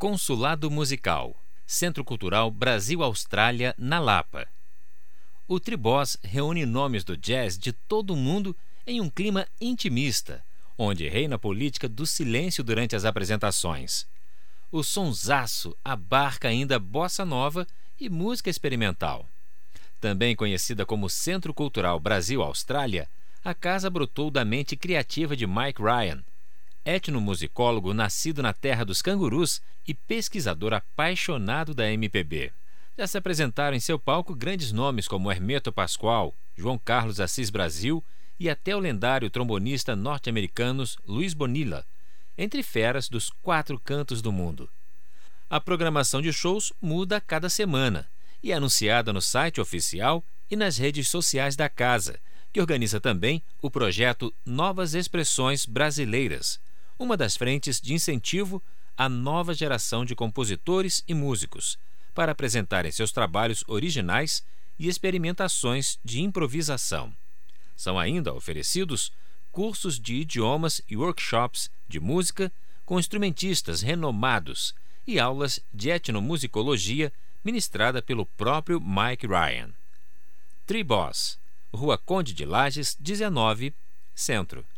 Consulado Musical, Centro Cultural Brasil-Austrália, na Lapa. O Tribós reúne nomes do jazz de todo o mundo em um clima intimista, onde reina a política do silêncio durante as apresentações. O sonsaço abarca ainda bossa nova e música experimental. Também conhecida como Centro Cultural Brasil-Austrália, a casa brotou da mente criativa de Mike Ryan, etnomusicólogo nascido na terra dos cangurus e pesquisador apaixonado da MPB. Já se apresentaram em seu palco grandes nomes como Hermeto Pascoal, João Carlos Assis Brasil e até o lendário trombonista norte-americano Luiz Bonilla, entre feras dos 4 cantos do mundo. A programação de shows muda a cada semana e é anunciada no site oficial e nas redes sociais da casa, que organiza também o projeto Novas Expressões Brasileiras, uma das frentes de incentivo à nova geração de compositores e músicos, para apresentarem seus trabalhos originais e experimentações de improvisação. São ainda oferecidos cursos de idiomas e workshops de música com instrumentistas renomados e aulas de etnomusicologia ministrada pelo próprio Mike Ryan. Tribós, Rua Conde de Lages, 19, Centro.